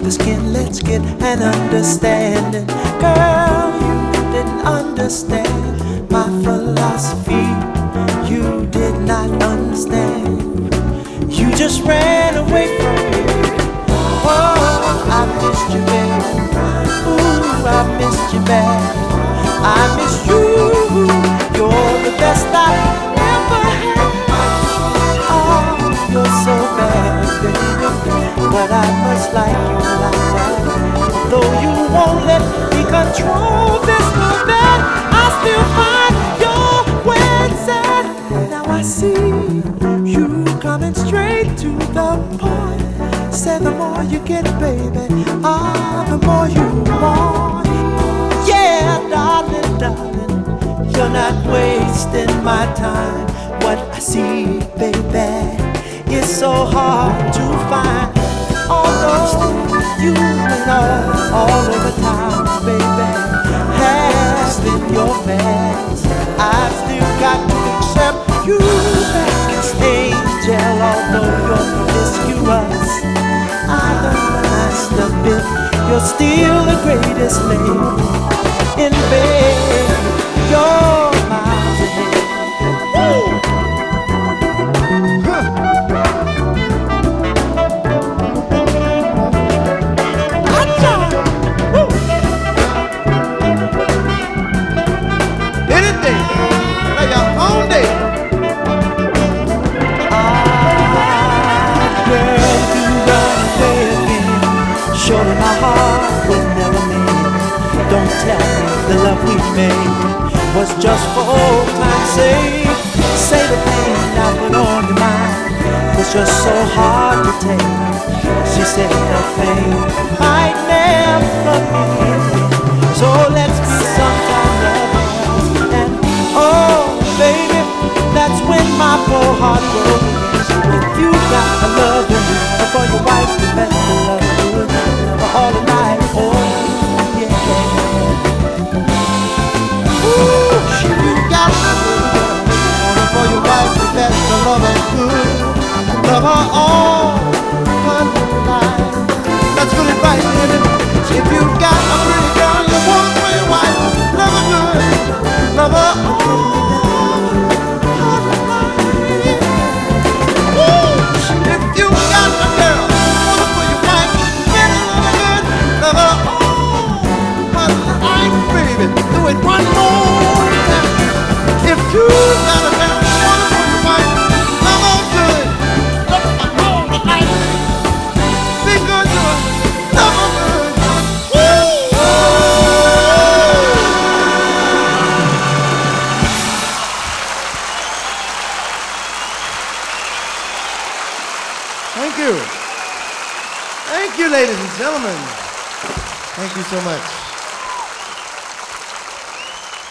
the skin, let's get an understanding. Girl, you didn't understand my philosophy. You did not understand. You just ran away from me. Oh, I missed you, baby. Ooh, I missed you bad. I miss you. You're the best I ever had. Oh, you're so bad, baby. But I must like you like that. Though you won't let me control this or that, I still find your words sad. Now I see you coming straight to the point. Say the more you get, baby, the more you want. Yeah, darling, darling, you're not wasting my time. What I see, baby, is so hard to find. Although you and all over town, baby, has been your past, I've still got to accept you back as angel. Although you're promiscuous, I must admit you're still the greatest lady in bed. You're miles ahead. Surely my heart will never mend. Don't tell me the love we made was just for old time's sake. Say the pain I put on your mind was just so hard to take. She said the pain might never end. So let's be sometime lovers. And oh baby, that's when my poor heart goes. If you got a love in you, for your wife you better love you all the night, oh yeah. Ooh, you got a love for your wife you better love her good. Love her all the night. That's good advice, baby. If you got a pretty girl you want for your wife, love her good. Love her all. Do it one more time. If you got a girl, wanna for your wife, love her good, love her all the night. Be good to her, love her good. Woo! Thank you. Thank you, ladies and gentlemen. Thank you so much.